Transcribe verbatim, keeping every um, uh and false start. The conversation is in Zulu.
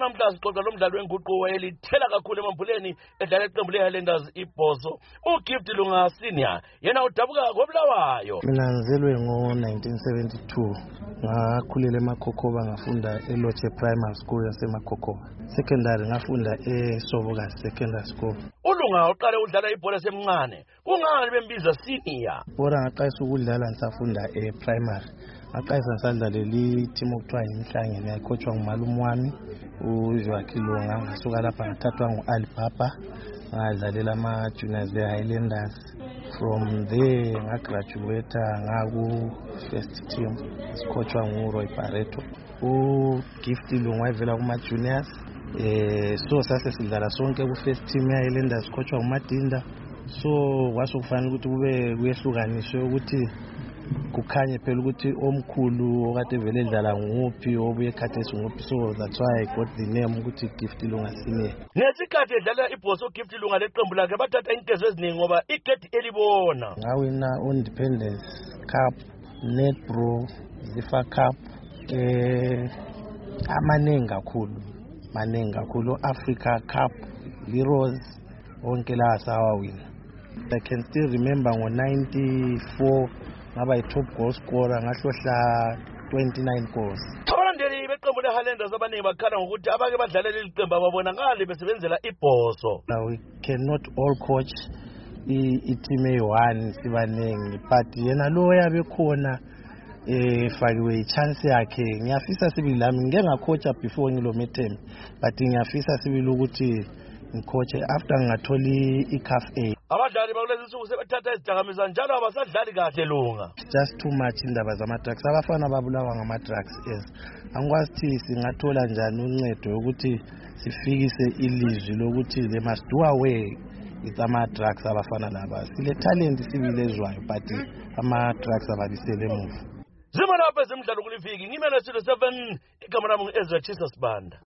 namhla sixoxa lomdlalo wenguqu wayelithela kakhulu emambuleni edlala iqembu le-Highlanders ibhoso uGift Lunga Senior yena udabuka koBulawayo. Mina ngizelwe ngo nineteen seventy-two ngakhulela eMakhokhoba ngafunda eLoche Primary School yaseMakhokhoba. Secondary ngafunda eSobokazi Secondary School. uLunga uqale udlala ibhola semncane kungani bembiza senior? Bora ngaqalisa ukudlala ngisafunda e-primary. Ngaqalisa ngisadlalela i-team okuthiwa yimhlangene yayikhotshwa ngumalume wami uJoaquin Lunga. Ngasuka lapha ngathathwa ngu-Alibaba ngadlalela ama-juniors e-Highlanders. From there ngagraduate ngaku-first team sikhotshwa nguRoy Barreto. uGift Lunga wayevela kuma-juniors. Eh so sase sidlala sonke ku-first team e-Highlanders sikhotshwa nguMadinda. So kwasekufanele ukuthi kube kuyehlukaniswe ukuthi kukhanye phela ukuthi omkhulu okade vele edlala nguphi obuye ekhathesi nguphi. So that's why I got the name ukuthi Gift Lunga Senior. Ngesikhathi edlala ibhoso uGift Lunga leqembu lakhe bathatha inkezo eziningi ngoba igedi elibona. Ngawina Independence Cup, Netbro, Zifa Cup, eh amaningi kakhulu maningi kakhulu Africa Cup, Heroes onke la sawawina. I can still remember ngo ninety-four ngaba i-top goal scorer ngahlohla twenty-nine goals. Abalandeli beqembu le-Highlanders abaningi bakhala ngokuthi abake badlalela leli qembu ababona ngale besebenzela ibhoso. Now we cannot all coach i-team eyi-one sibaningi but yena lo yabe khona eh fakiwe i-chance yakhe. Ngiyafisa sibili lami ngeke ngacoacha before ngilo term but ngiyafisa sibili ukuthi ngicoache after ngingatholi i-C A F A. Abadlali bakulezi insuku sebethatha izidakamizwa njalo abasadlali kahle Lunga. Just too much indaba zama-drugs. Abafana babulawa ngama-drugs. Yes, angikwazi ukuthi singathola njani uncedo ukuthi sifikise ilizwi lokuthi they must do away with ama-drugs abafana laba. Sile talent sibilezwayo but ama-drugs ababisele emuva. Zima lapha ezemidlalo kuliviki ngimele studio seven igama lami ngu-Ezra Chisas Banda.